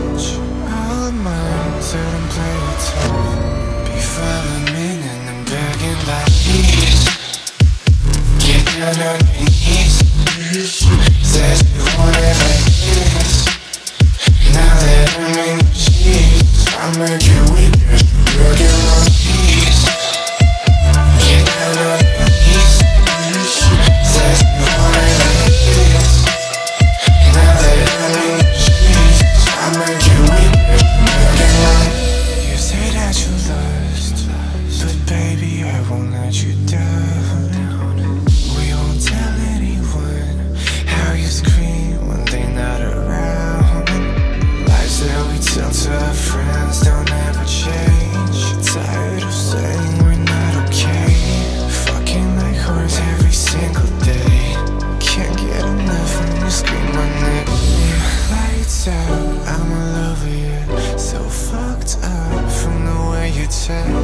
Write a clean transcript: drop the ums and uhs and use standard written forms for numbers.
All of mine, so don't play it tough. Be following and I'm begging like this. Get down on your knees. Said you want it like this. Now that I'm in the sheets, I'll make you with this. You're getting on keys. Get down on your knees. Said you want it like this. Now that I'm in the sheets, I'll make you with this. You're getting on. You say that you lost, but baby I won't let you down. We won't tell anyone how you scream when they're not around. Lies that we tell to our friends don't ever change. Tired of saying we're not okay. Fucking like whores every single day. Can't get enough when you scream my name. Lights out, I'm all over you. So fucked up from the way you tell.